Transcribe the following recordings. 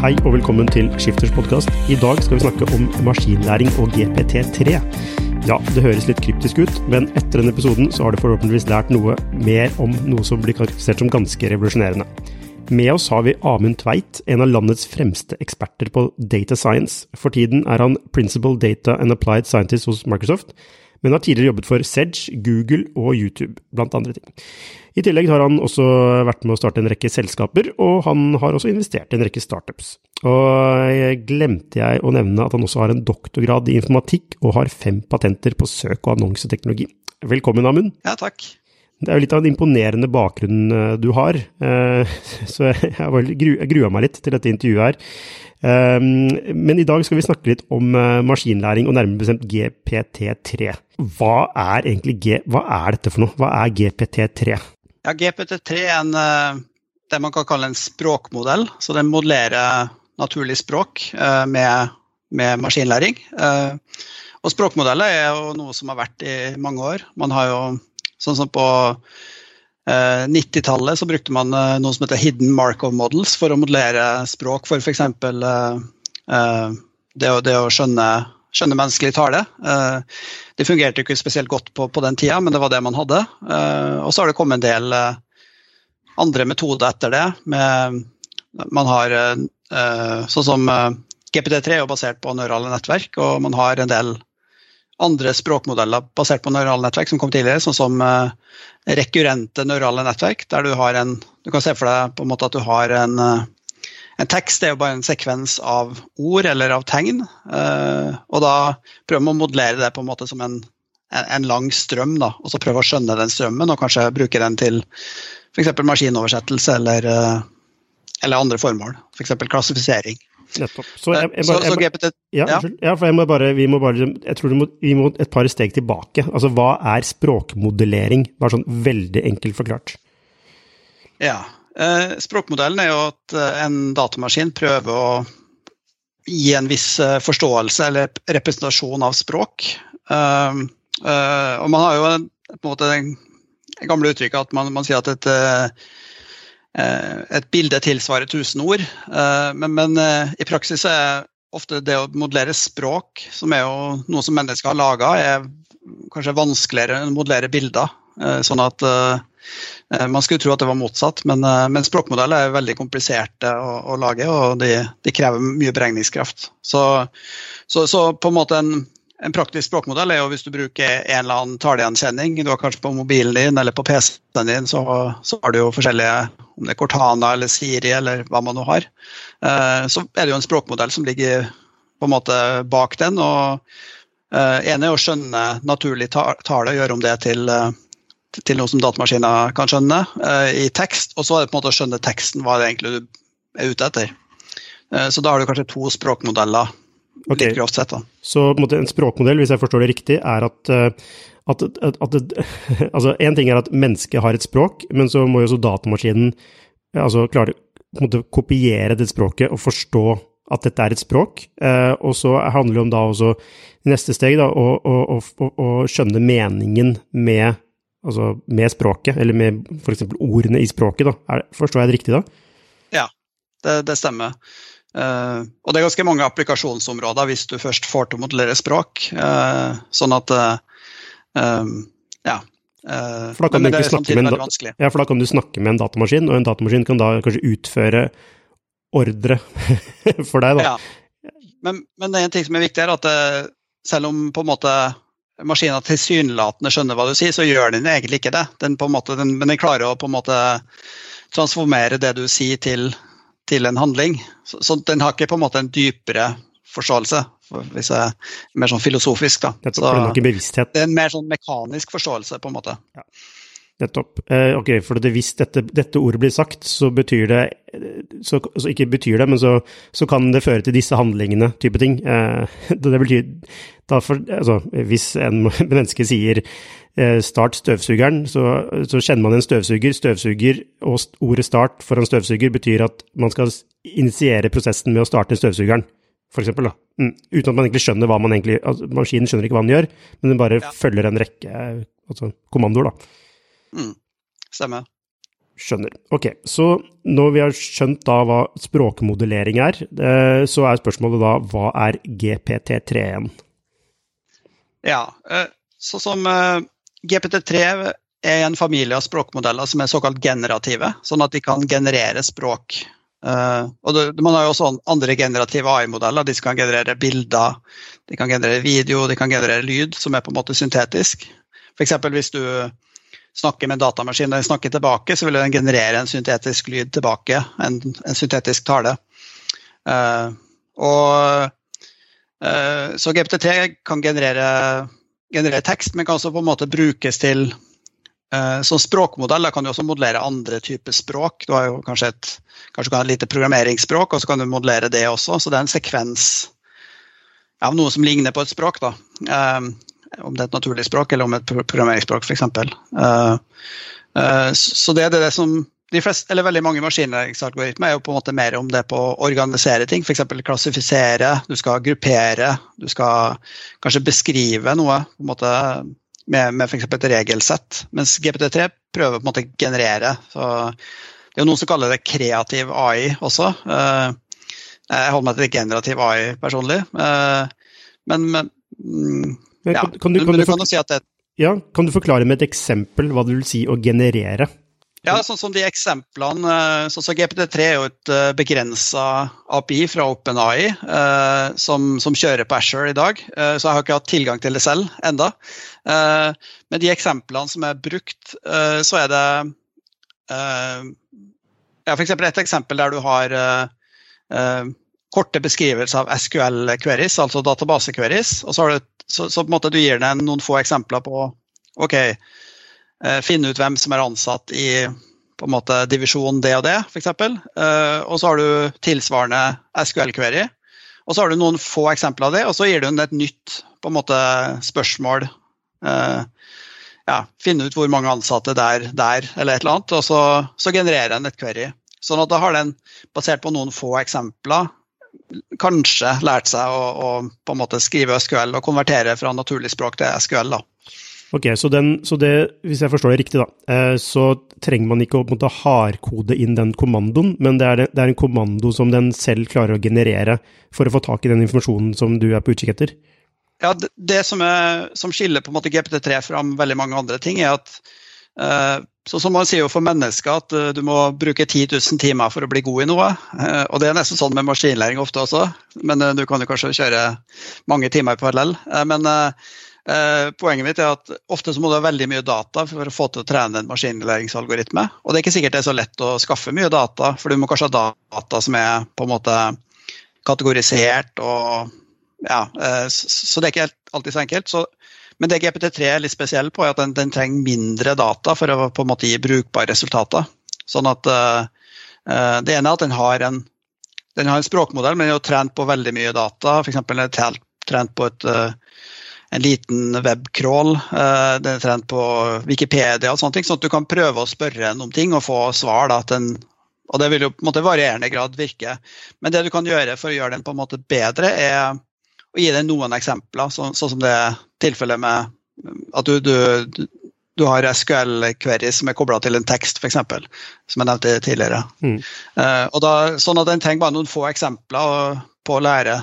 Hei og velkommen til Skifters podcast. I dag skal vi snakke om maskinlæring og GPT-3. Ja, det høres litt kryptisk ut, men etter denne episoden så har du forhåpentligvis lært noe mer om noe som blir karakterisert som ganske revolusjonerende. Med oss har vi Amund Tveit, en av landets fremste eksperter på data science. For tiden er han Principal Data and Applied Scientist hos Microsoft, men har tidligere jobbet for Sedge, Google og YouTube, blant andre ting. I tillegg har han også vært med å starte en rekke selskaper, og han har også investert i en rekke startups. Og glemte jeg å nevne at han også har en doktorgrad i informatikk og har 5 patenter på søk- og annonseteknologi. Velkommen, Amund. Ja, takk. Det er jo litt av en imponerende bakgrunn du har, så jeg gruer meg litt til dette intervjuet her. Men i dag skal vi snakke litt om maskinlæring og nærmere bestemt GPT-3. Hva er dette for noe? Hva er GPT-3? Ja, GPT-3 er det man kan kalle en språkmodell, så den modellerer naturlig språk med maskinlæring. Og språkmodeller er jo noe som har vært i mange år. Man har jo, sånn som på 90-tallet så brukte man noe som heter Hidden Markov Models for å modellere språk, for eksempel det å skjønne menneskelig tale. Det fungerte ikke spesielt godt på den tida, men det var det man hadde. Og så har det kommet en del andre metoder etter det. Man har, sånn som GPT-3 er basert på neurale nettverk, og man har en del andre språkmodeller basert på neurale nettverk som kom tidligere, sånn som rekurrente neurale nettverk, der du kan se for deg på en måte at du har en tekst, det er jo bare en sekvens av ord eller av tegn, og da prøver man å modellere det på en måte som en lang strøm, da, og så prøve å skjønne den strømmen, og kanskje bruke den til for eksempel maskinoversettelse eller andre formål, for eksempel klassifisering. Nettopp. GPT... Ja, for vi må et par steg tilbake. Altså, hva er språkmodellering? Bare sånn veldig enkelt forklart. Ja, språkmodellen er jo at en datamaskin prøver å gi en viss forståelse eller representasjon av språk. Og man har jo på en måte det gamle uttrykket at man sier at et bilde tilsvarer 1000 ord, men i praksis er ofte det å modellere språk, som er jo noe som mennesker har laget, er kanskje vanskeligere enn å modellere bilder, sånn at man skulle tro at det var motsatt, men språkmodeller er veldig kompliserte å lage, og de krever mye beregningskraft. Så på en måte en praktisk språkmodell er jo hvis du bruker en eller annen talegjenkjenning, du har kanskje på mobilen din eller på PC-en din, så har du jo forskjellige, om det er Cortana eller Siri eller hva man nå har. Så er det jo en språkmodell som ligger på en måte bak den, og en er å skjønne naturlig tale og gjøre om det til noe som datamaskiner kan skjønne i tekst, og så er det på en måte å skjønne teksten, hva det egentlig du er ute etter. Så da har du kanskje 2 språkmodeller. Okay. Så på en måte en språkmodell, hvis jeg forstår det riktig, er at altså en ting er at mennesket har et språk, men så må jo også datamaskinen klare på en måte kopiere det språket og forstå at dette er et språk, og så handler det om da også neste steg da, å skjønne meningen med språket, eller med for eksempel ordene i språket da. Forstår jeg det riktig da? Ja, det stemmer. Og det er ganske mange applikasjonsområder hvis du først får til å modellere språk, sånn at for da kan du snakke med en datamaskin, og en datamaskin kan da kanskje utføre ordre for deg da. Ja, men en ting som er viktig er at selv om på en måte maskinen tilsynelatende skjønner hva du sier, så gjør den egentlig ikke det. Men den klarer å på en måte transformere det du sier til en handling. Så den har ikke på en måte en dypere forståelse, hvis jeg er mer sånn filosofisk da. Så det er en mer sånn mekanisk forståelse på en måte. Ja. Nettopp. Ok, for hvis dette ordet blir sagt, så betyr det, så ikke betyr det, men så kan det føre til disse handlingene, type ting. Det betyr, hvis en menneske sier start støvsugeren, så kjenner man en støvsuger, og ordet start for en støvsuger betyr at man skal initiere prosessen med å starte støvsugeren, for eksempel da. Uten at man egentlig skjønner hva man egentlig, maskinen skjønner ikke hva den gjør, men den bare følger en rekke kommandoer da. Stemmer. Skjønner. Ok, så når vi har skjønt da hva språkmodellering så spørsmålet da, hva GPT-3 igjen? Ja, så som GPT-3 en familie av språkmodeller som såkalt generative, sånn at de kan generere språk. Og man har jo også andre generative AI-modeller, de kan generere bilder, de kan generere video, de kan generere lyd, som på en måte syntetisk. For eksempel hvis du snakker med en datamaskin, og den snakker tilbake, så vil den generere en syntetisk lyd tilbake, en syntetisk tale. Så GPT-3 kan generere tekst, men kan også på en måte brukes til som språkmodell. Da kan du også modellere andre typer språk. Du har jo kanskje kan ha et lite programmeringsspråk, og så kan du modellere det også. Så det en sekvens av noe som ligner på et språk, da. Om det et naturlig språk, eller om et programmeringsspråk, for eksempel. Så det det som de fleste, eller veldig mange maskinlæringsalgoritmer jo på en måte mer om det på å organisere ting, for eksempel klassifisere, du skal gruppere, du skal kanskje beskrive noe, på en måte med for eksempel et regelsett, mens GPT-3 prøver på en måte generere. Så det jo noen som kaller det kreativ AI også. Jeg holder meg til generativ AI personlig, men ja, kan du forklare med et eksempel hva det vil si å generere? Ja, sånn som de eksemplene, sånn som GPT-3 jo et begrenset API fra OpenAI som kjører på Azure i dag, så jeg har ikke hatt tilgang til det selv enda. Men de eksemplene som brukt, så det for eksempel et eksempel der du har korte beskrivelser av SQL-queries, altså database-queries, og så har du så på en måte du gir den noen få eksempler på, finne ut hvem som ansatt i på en måte divisjon det og det, for eksempel. Og så har du tilsvarende SQL-query, og så har du noen få eksempler av det, og så gir du den et nytt på en måte spørsmål. Finne ut hvor mange ansatte der, eller et eller annet, og så genererer den et query. Sånn at da har den, basert på noen få eksempler, kanskje lært seg å på en måte skrive SQL og konvertere fra naturlig språk til SQL da. Ok, så det, hvis jeg forstår det riktig da, så trenger man ikke å på en måte hardkode inn den kommandoen, men det en kommando som den selv klarer å generere for å få tak i den informasjonen som du på utkikk etter? Ja, det som skiller på en måte GPT-3 fra veldig mange andre ting at så som man sier jo for mennesker at du må bruke 10 000 timer for å bli god i noe, og det nesten sånn med maskinlæring ofte også, men du kan jo kanskje kjøre mange timer i parallell. Men poenget mitt at ofte så må du ha veldig mye data for å få til å trene en maskinlæringsalgoritme, og det ikke sikkert det så lett å skaffe mye data, for du må kanskje ha data som på en måte kategorisert, og så det ikke alltid så enkelt, men det GPT-3 litt spesiell på at den trenger mindre data for å på en måte gi brukbare resultater. Sånn at det ene at den har en språkmodell, men den er jo trent på veldig mye data. For eksempel den er trent på en liten webcrawl, den er trent på Wikipedia og sånne ting, sånn at du kan prøve å spørre den om ting og få svar da, og det vil jo på en måte varierende grad virke. Men det du kan gjøre for å gjøre den på en måte bedre å gi deg noen eksempler, sånn som det tilfellet med at du har SQL-queries som koblet til en tekst, for eksempel, som jeg nevnte tidligere. Og da, sånn at den trenger bare noen få eksempler på å lære.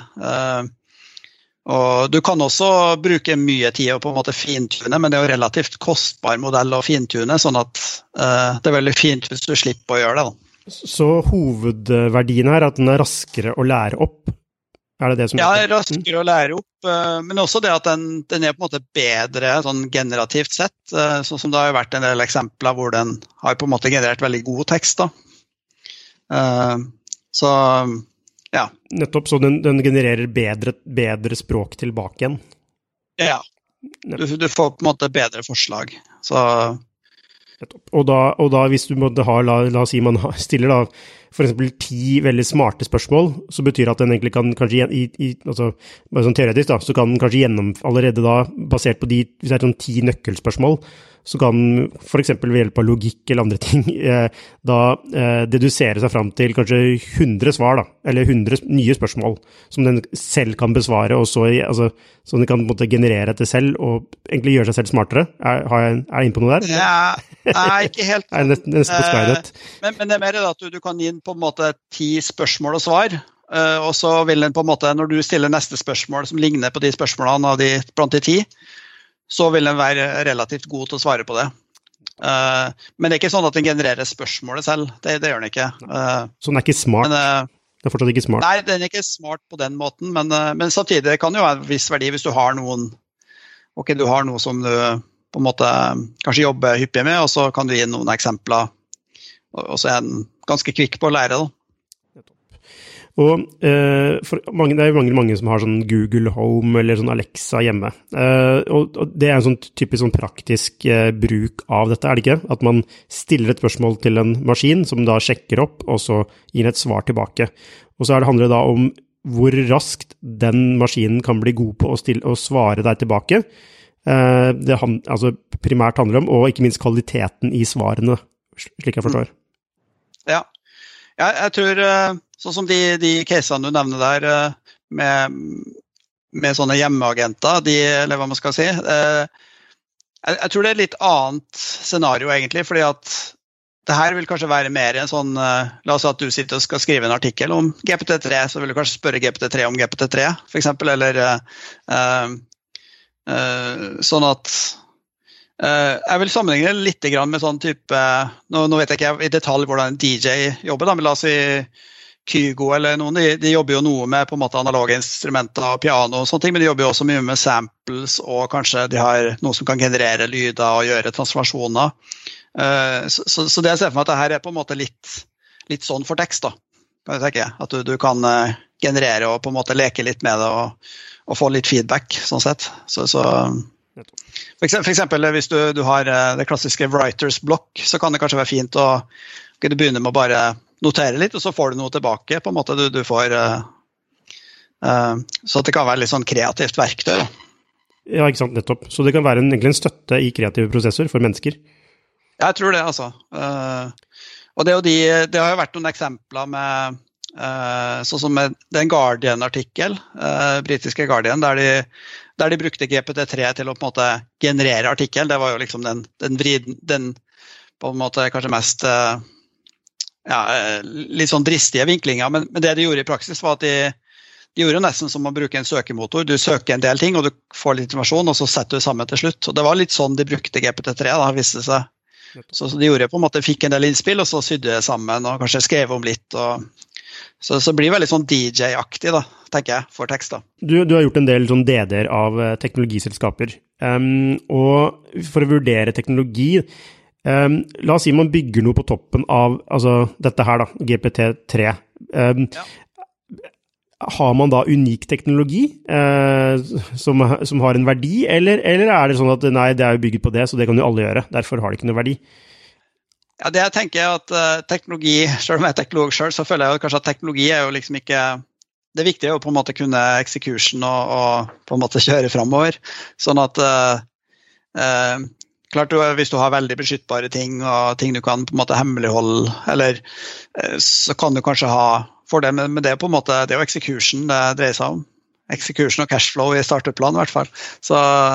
Og du kan også bruke mye tid å på en måte fintune, men det jo relativt kostbar modell å fintune, sånn at det veldig fint hvis du slipper å gjøre det. Da. Så hovedverdien her at den raskere å lære opp? Det som raskere å lære opp, men også det at den på en måte bedre sånn generativt sett, sånn som det har vært en del eksempler hvor den har på en måte generert veldig god tekst. Da. Så, ja. Nettopp, så den genererer bedre språk tilbake igjen? Ja, du får på en måte bedre forslag. Så... Og da hvis du måtte ha, la oss si man stiller da for eksempel 10 veldig smarte spørsmål, så betyr det at den egentlig kan kanskje, altså, bare sånn teoretisk da, så kan den kanskje allerede da, basert på hvis det sånn 10 nøkkelspørsmål, så kan for eksempel ved hjelp av logikk eller andre ting da dedusere seg fram til kanskje 100 svar da, eller 100 nye spørsmål som den selv kan besvare, og så den kan på en måte generere etter selv og egentlig gjøre seg selv smartere. Er jeg inne på noe der? Nei, ikke helt. Nesten på Skynet. Men det mer at du kan gi på en måte 10 spørsmål og svar, og så vil den på en måte, når du stiller neste spørsmål som ligner på de spørsmålene blant de 10, så vil den være relativt god til å svare på det. Men det er ikke sånn at den genererer spørsmålet selv. Det gjør den ikke. Så den er ikke smart? Den er fortsatt ikke smart? Nei, den er ikke smart på den måten, men samtidig kan det jo ha en viss verdi hvis du har du har noe som du på en måte kanskje jobber hyppig med, og så kan du gi noen eksempler, og så er den ganske kvikk på å lære da. Og det er jo mange som har sånn Google Home eller sånn Alexa hjemme. Og det er en sånn typisk sånn praktisk bruk av dette, er det ikke? At man stiller et spørsmål til en maskin som da sjekker opp, og så gir et svar tilbake. Og så handler det da om hvor raskt den maskinen kan bli god på å svare deg tilbake. Det altså primært handler om, og ikke minst kvaliteten i svarene, slik jeg forstår. Ja, jeg tror... Sånn som de casene du nevner der med sånne hjemmeagenter, eller hva man skal si. Jeg tror det er litt annet scenario egentlig, fordi at det her vil kanskje være mer en sånn, la oss si at du sitter og skal skrive en artikkel om GPT-3, så vil du kanskje spørre GPT-3 om GPT-3, for eksempel, eller sånn at jeg vil sammenligne litt med sånn type, nå vet jeg ikke i detalj hvordan en DJ jobber da, men la oss si Kygo eller noen, de jobber jo noe med på en måte analoge instrumenter og piano og sånne ting, men de jobber jo også mye med samples, og kanskje de har noe som kan generere lyder og gjøre transformasjoner. Så det jeg ser for meg at det her er på en måte litt sånn for tekst da, kan jeg tenke, at du kan generere og på en måte leke litt med det og få litt feedback, sånn sett. For eksempel hvis du har det klassiske writer's block, så kan det kanskje være fint å begynne med å bare notere litt, og så får du noe tilbake, på en måte du får, så at det kan være litt sånn kreativt verktøy. Da. Ja, ikke sant, nettopp. Så det kan være egentlig en støtte i kreative prosesser for mennesker? Jeg tror det, altså. Og det har jo vært noen eksempler med, sånn som med den Guardian-artikkel, britiske Guardian, der de brukte GPT-3 til å på en måte generere artikkel. Det var jo liksom den på en måte kanskje mest... litt sånn dristige vinklinger, men det de gjorde i praksis var at de gjorde nesten som å bruke en søkemotor. Du søker en del ting, og du får litt informasjon, og så setter du sammen til slutt. Og det var litt sånn de brukte GPT-3, da, viste seg. Så de gjorde på en måte, fikk en del innspill, og så sydde det sammen, og kanskje skrev om litt. Så det blir veldig sånn DJ-aktig, da, tenker jeg, for tekst. Da. Du har gjort en del sånn DD-er av teknologiselskaper, og for å vurdere teknologi, la oss si man bygger noe på toppen av dette her da, GPT-3. Har man da unik teknologi som har en verdi, eller er det sånn at nei, det er jo bygget på det, så det kan jo alle gjøre, derfor har det ikke noe verdi? Ja, det jeg tenker er at teknologi, selv om jeg er teknolog selv, så føler jeg jo kanskje at teknologi er jo liksom ikke... Det viktige er jo på en måte kunne execution og på en måte kjøre fremover, sånn at... Klart, hvis du har veldig beskyttbare ting, og ting du kan på en måte hemmeligholde, eller så kan du kanskje ha fordel, men det er på en måte, det er jo execution det dreier seg om. Execution og cashflow i startup-plan i hvert fall. Så,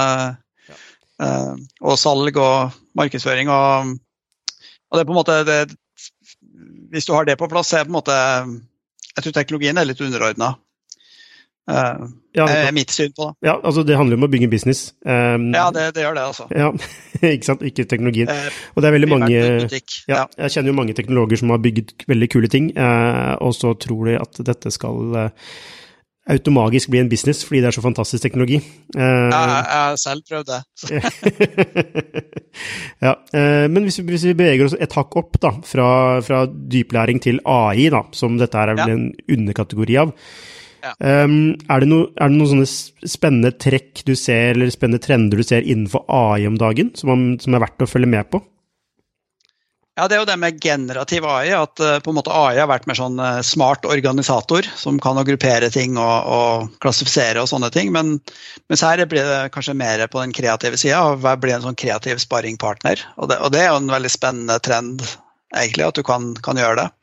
og salg og markedsføring, og det er på en måte, hvis du har det på plass, så er det på en måte, jeg tror teknologien er litt underordnet. Mitt syn på det. Ja, altså det handler om å bygge business. Ja, det gjør det altså. Ja, ikke sant, ikke teknologien. Og det er veldig mange, jeg kjenner jo mange teknologer som har bygget veldig kule ting, og så tror de at dette skal automagisk bli en business, fordi det er så fantastisk teknologi. Jeg har selv prøvd det. Ja, men hvis vi beveger oss et hakk opp da, fra dyplæring til AI da, som dette her er vel en underkategori av, er det noen sånne spennende trekk du ser, eller spennende trender du ser innenfor AI om dagen, som er verdt å følge med på? Ja, det er jo det med generativ AI, at på en måte AI har vært mer sånn smart organisator, som kan gruppere ting og klassifisere og sånne ting, mens her blir det kanskje mer på den kreative siden, og blir en sånn kreativ sparringpartner, og det er jo en veldig spennende trend, egentlig, at du kan gjøre det.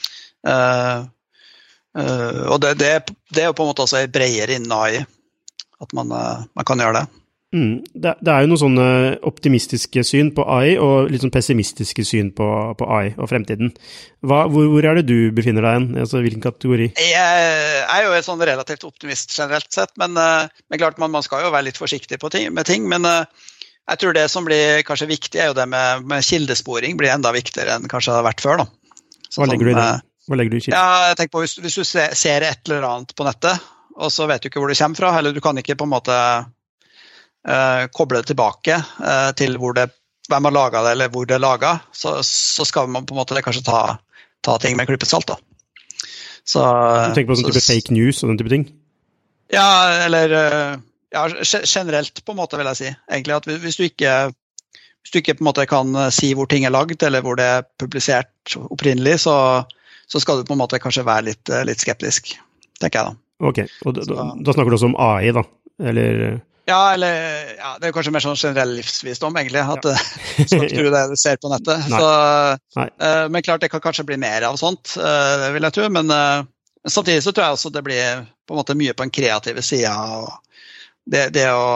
Og det er jo på en måte også bredere innen AI, at man kan gjøre det. Det er jo noen sånne optimistiske syn på AI og litt sånn pessimistiske syn på AI og fremtiden. Hvor er det du befinner deg igjen? Altså, hvilken kategori? Jeg er jo sånn relativt optimist generelt sett, men klart man skal jo være litt forsiktig med ting, men jeg tror det som blir kanskje viktig er jo det med kildesporing blir enda viktigere enn kanskje det har vært før da. Hva legger du i det? Hva legger du i kilde? Ja, jeg tenker på hvis du ser et eller annet på nettet, og så vet du ikke hvor det kommer fra, eller du kan ikke på en måte koble det tilbake til hvem har laget det, eller hvor det er laget, så skal man på en måte kanskje ta ting med klippet salt da. Så, du tenker på sånn type fake news og den type ting? Ja, eller generelt på en måte vil jeg si, egentlig at hvis du ikke på en måte kan si hvor ting er lagd, eller hvor det er publisert opprinnelig, så skal du på en måte kanskje være litt skeptisk, tenker jeg da. Ok, og da snakker du også om AI da, eller... Ja, det er kanskje mer sånn generell livsvisdom, egentlig, at skal ikke tro det du ser på nettet. Men klart, det kan kanskje bli mer av sånt, vil jeg tro, men samtidig så tror jeg også det blir på en måte mye på en kreative side, og det å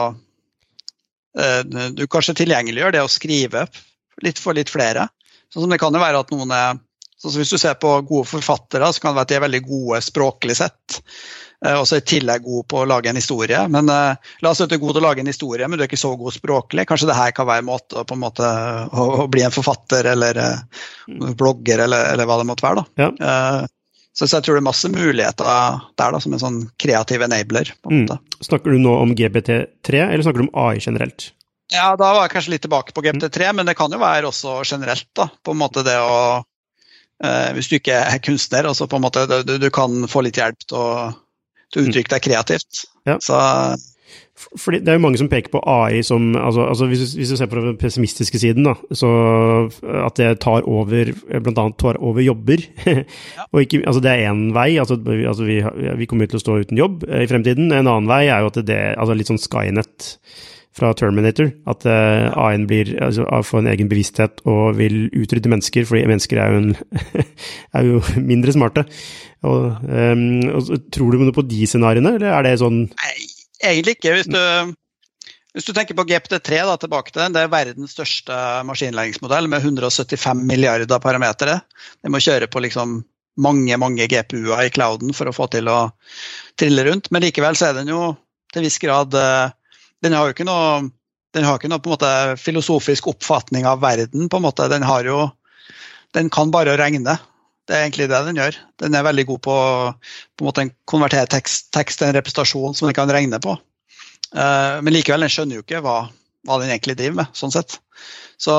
du kanskje tilgjengeliggjør det å skrive litt for litt flere, sånn som det kan jo være at noen sånn som hvis du ser på gode forfattere, så kan det være at de er veldig gode språklig sett, og så er tillegg god på å lage en historie, men la oss si at du er god til å lage en historie, men du er ikke så god språklig, kanskje det her kan være en måte å bli en forfatter, eller blogger, eller hva det måtte være da. Ja. Så jeg tror det er masse muligheter der da, som en sånn kreativ enabler, på en måte. Snakker du nå om GPT-3, eller snakker du om AI generelt? Ja, da var jeg kanskje litt tilbake på GPT-3, men det kan jo være også generelt da, på en måte det å, hvis du ikke er kunstner, altså på en måte du kan få litt hjelp til å uttrykke deg kreativt. Ja. Så... Fordi det er jo mange som peker på AI som, altså hvis du ser på den pessimistiske siden da, så at det blant annet tar over jobber, og ikke, altså det er en vei, altså vi kommer til å stå uten jobb i fremtiden, en annen vei er jo at altså litt sånn Skynet fra Terminator, at AI-en får en egen bevissthet og vil utrydde mennesker, fordi mennesker er jo mindre smarte. Og tror du på de scenariene, eller er det sånn... Nei, egentlig ikke. Hvis du tenker på GPT-3 da, tilbake til den, det er verdens største maskinlæringsmodell med 175 milliarder parametere. Det må kjøre på liksom mange GPU-er i clouden for å få til å trille rundt, men likevel så er den jo til viss grad... Den har jo ikke noe på en måte filosofisk oppfatning av verden, på en måte. Den kan bare regne. Det er egentlig det den gjør. Den er veldig god på en måte en konvertere tekst til en representasjon som den kan regne på. Men likevel, den skjønner jo ikke hva den egentlig driver med, sånn sett. Så,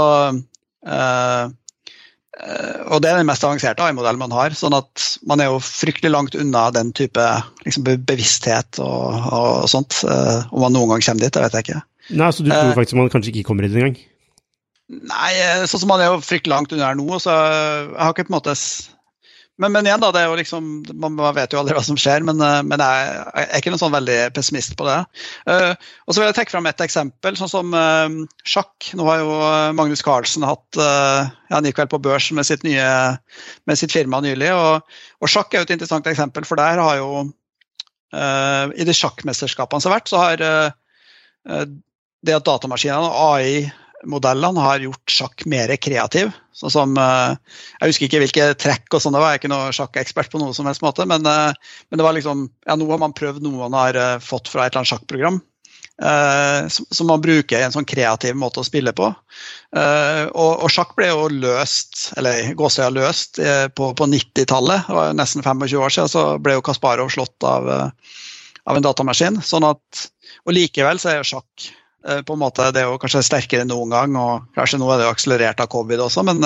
og det er den mest avanserte AI-modellen man har, sånn at man er jo fryktelig langt unna den type liksom, bevissthet og sånt. Om man noen gang kommer dit, det vet jeg ikke. Nei, så du tror faktisk man kanskje ikke kommer dit en gang? Nei, sånn som man er jo fryktelig langt unna nå, så jeg har ikke på en måte... Men igjen da, det er jo liksom, man vet jo aldri hva som skjer, men jeg er ikke noen sånn veldig pessimist på det. Og så vil jeg trekke frem et eksempel, sånn som sjakk. Nå har jo Magnus Carlsen han gikk vel på børs med sitt firma nylig, og sjakk er jo et interessant eksempel, for der har jo, i de sjakkmesterskapene som har vært, så har det at datamaskinene og AI-modellene har gjort sjakk mer kreativ. Sånn som, jeg husker ikke hvilke trekk og sånn, det var jeg ikke noe sjakkekspert på noe som helst måte, men det var liksom, ja, nå har man prøvd noe man har fått fra et eller annet sjakkprogram, som man bruker i en sånn kreativ måte å spille på. Og sjakk ble jo løst, eller gåsøya løst på 90-tallet, det var nesten 25 år siden, så ble jo Kasparov slått av en datamaskin, sånn at, og likevel så er jo sjakk på en måte, det er jo kanskje sterkere enn noen gang, og kanskje nå er det jo akselerert av covid også, men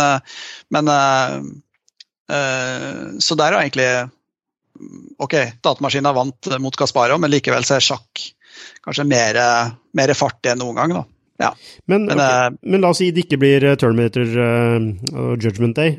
så der er egentlig, ok, datamaskinen vant mot Kasparov, men likevel så er sjakk kanskje mer fart enn noen gang da. Ja. Men la oss si det ikke blir Terminator og Judgment Day,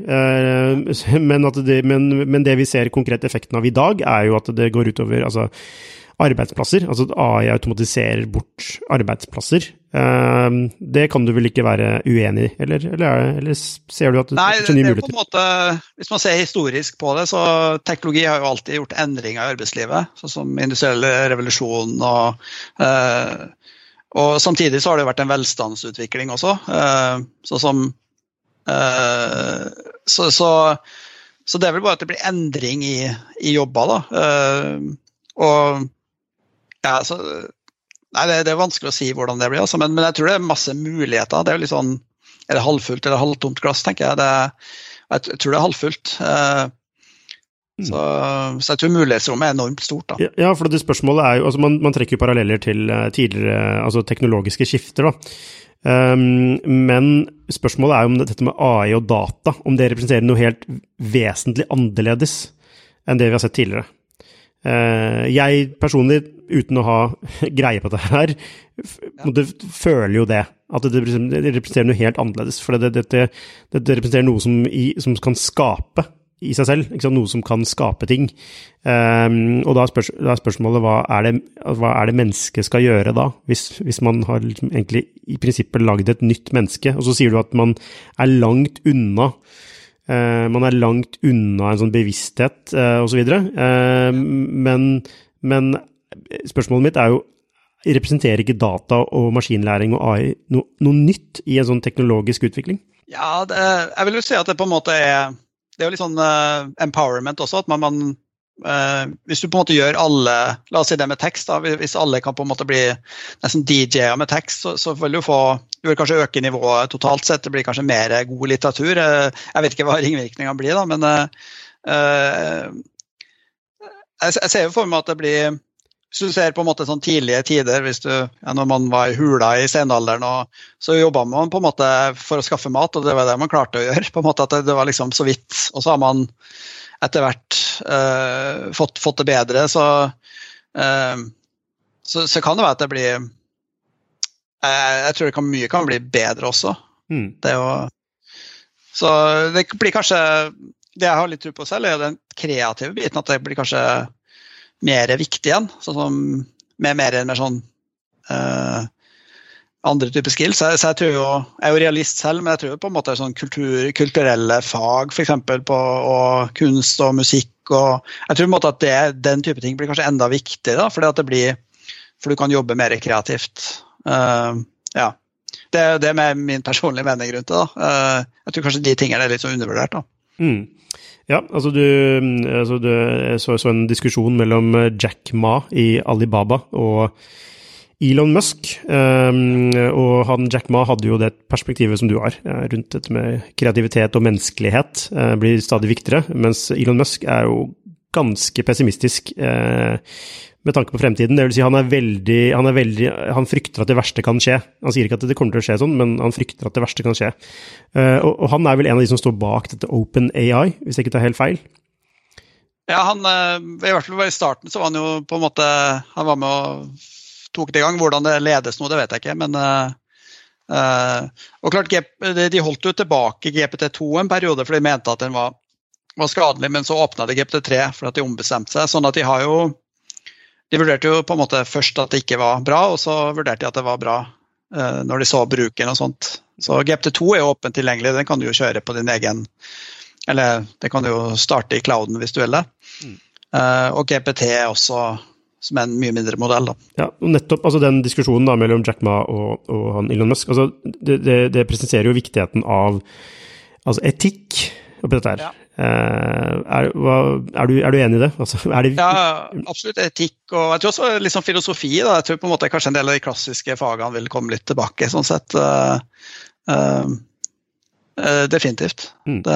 men det vi ser konkret effekten av i dag jo at det går utover arbeidsplasser, altså at AI automatiserer bort arbeidsplasser. Det kan du vel ikke være uenig i, eller ser du at det er så nye muligheter? På en måte, hvis man ser historisk på det, så teknologi har jo alltid gjort endringer i arbeidslivet, sånn som industriell revolusjon, og samtidig så har det vært en velstandsutvikling også, så det er vel bare at det blir endring i jobber da, og ja, så, nei, det vanskelig å si hvordan det blir, altså, men jeg tror det masse muligheter. Det jo litt sånn, det halvfullt eller halvtomt glass, tenker jeg. Jeg tror det halvfullt. Så jeg tror mulighetsrommet enormt stort. Da. Ja, for det spørsmålet jo, altså man trekker jo paralleller til tidligere altså teknologiske skifter, da. Men spørsmålet jo om dette med AI og data, om det representerer noe helt vesentlig annerledes enn det vi har sett tidligere. Jeg personlig, uten å ha greie på det her, føler jo det, at det representerer noe helt annerledes, for det representerer noe som kan skape i seg selv, ikke sant? Noe som kan skape ting. Og da spørsmålet, hva det mennesket skal gjøre da, hvis man har liksom egentlig i prinsippet laget et nytt menneske, og så sier du at man langt unna en sånn bevissthet og så videre. Men spørsmålet mitt jo, representerer ikke data og maskinlæring og AI noe nytt i en sånn teknologisk utvikling? Ja, jeg vil jo si at det på en måte det jo litt sånn empowerment også, at hvis du på en måte gjør alle, la oss si det med tekst da, hvis alle kan på en måte bli nesten DJ-er med tekst, så vil du vil kanskje øke nivået totalt sett, det blir kanskje mer god litteratur, jeg vet ikke hva ringvirkningene blir da, men jeg ser jo for meg at det blir, hvis du ser på en måte sånn tidlige tider, når man var i hula i senalderen, så jobbet man på en måte for å skaffe mat, og det var det man klarte å gjøre, på en måte at det var liksom så vidt, og så har man etter hvert fått det bedre, så kan det være at det blir jeg tror mye kan bli bedre også. Så det blir kanskje, det jeg har litt tro på selv, den kreative biten, at det blir kanskje mer viktig igjen, sånn som mer sånn andre typer skills. Så jeg tror jo, jeg jo realist selv, men jeg tror på en måte sånn kulturelle fag, for eksempel og kunst og musikk, og jeg tror på en måte at den type ting blir kanskje enda viktigere, da, for du kan jobbe mer kreativt. Ja, det med min personlige mening rundt det da. Jeg tror kanskje de tingene litt så undervurdert da. Ja, altså jeg så en diskusjon mellom Jack Ma i Alibaba og Elon Musk, og Jack Ma hadde jo det perspektivet som du har rundt dette med kreativitet og menneskelighet blir stadig viktigere, mens Elon Musk jo ganske pessimistisk med tanke på fremtiden. Det vil si han frykter at det verste kan skje. Han sier ikke at det kommer til å skje sånn, men han frykter at det verste kan skje. Og han vel en av de som står bak dette OpenAI, hvis jeg ikke tar helt feil. Ja, i hvert fall i starten så var han jo på en måte, han var med og tok det i gang. Hvordan det ledes nå, det vet jeg ikke, men og klart, de holdt jo tilbake GPT-2 en periode, for de mente at den var skadelig, men så åpnet de GPT-3 for at de ombestemte seg, sånn at de vurderte jo på en måte først at det ikke var bra, og så vurderte de at det var bra når de så bruken og sånt. Så GPT-2 jo åpent tilgjengelig, den kan du jo kjøre på din egen, eller det kan du jo starte i clouden hvis du vil det. Og GPT også som en mye mindre modell da. Ja, og nettopp altså den diskusjonen da mellom Jack Ma og Elon Musk, altså det presenterer jo viktigheten av altså etikk oppi dette her. Ja. Er du enig i det? Altså, ja, absolutt etikk, og jeg tror også liksom filosofi da, jeg tror på en måte kanskje en del av de klassiske fagene vil komme litt tilbake, sånn sett definitivt.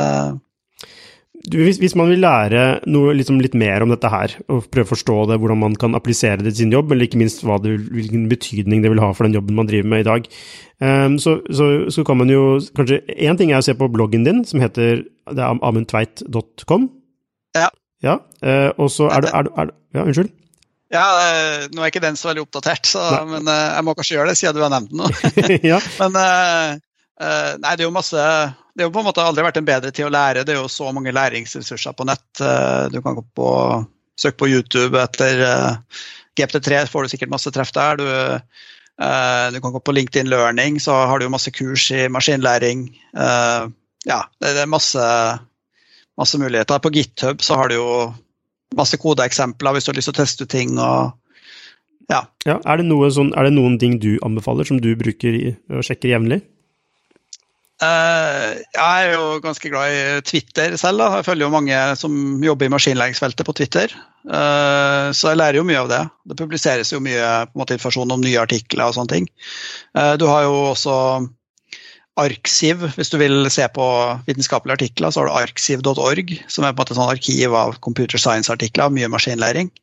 Hvis man vil lære noe liksom litt mer om dette her, og prøve å forstå det, hvordan man kan applisere det til sin jobb, eller ikke minst hvilken betydning det vil ha for den jobben man driver med i dag, så kan man jo, kanskje, en ting å se på bloggen din, som heter amundtveit.com. Ja. Ja, og så ja, unnskyld. Ja, nå ikke den så veldig oppdatert, men jeg må kanskje gjøre det, siden du har nevnt den nå. Ja. Men nei, det er jo masse, det er jo på en måte aldri vært en bedre tid å lære, det er jo så mange læringsressurser på nett. Du kan gå på, søke på YouTube etter GPT-3, får du sikkert masse treff der. Du kan gå på LinkedIn Learning, så har du jo masse kurs i maskinlæring. Ja, det er masse muligheter. På GitHub så har du jo masse kodeeksempler hvis du har lyst til å teste ut ting. Ja. Ja, er det noen ting du anbefaler som du bruker og sjekker jevnlig? Jeg er jo ganske glad i Twitter selv. Jeg følger jo mange som jobber i maskinlæringsfeltet på Twitter. Så jeg lærer jo mye av det. Det publiseres jo mye på en måte, informasjon om nye artikler og sånne ting. Du har jo også Arxiv, hvis du vil se på vitenskapelige artikler, så har du arxiv.org, som er på en måte sånn arkiv av computer science-artikler, mye maskinlæring.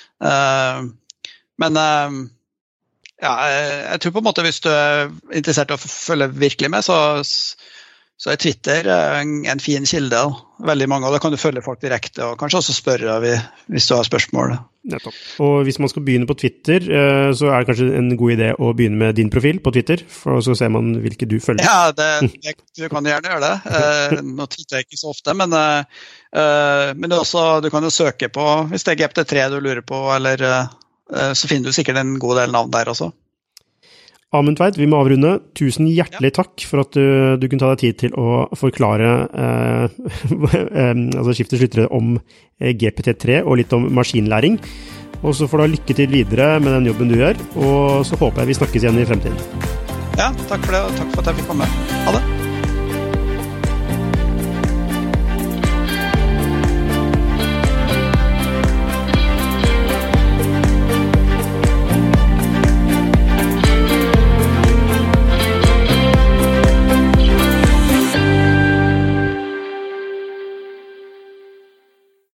Men ja, jeg tror på en måte hvis du er interessert i å følge virkelig med, så er Twitter en fin kilde. Veldig mange, og da kan du følge folk direkte, og kanskje også spørre hvis du har spørsmål. Nettopp. Og hvis man skal begynne på Twitter, så er det kanskje en god idé å begynne med din profil på Twitter, for så ser man hvilke du følger. Ja, du kan gjerne gjøre det. Nå twitter jeg ikke så ofte, men det er også, du kan jo søke på, hvis det er GPT-3 du lurer på, eller så finner du sikkert en god del navn der også. Amund Tveit, vi må avrunde. Tusen hjertelig takk for at du kunne ta deg tid til å forklare altså Skifters lyttere om GPT-3 og litt om maskinlæring. Og så får du ha lykke til videre med den jobben du gjør, og så håper jeg vi snakkes igjen i fremtiden. Ja, takk for det, og takk for at jeg fikk komme. Ha det!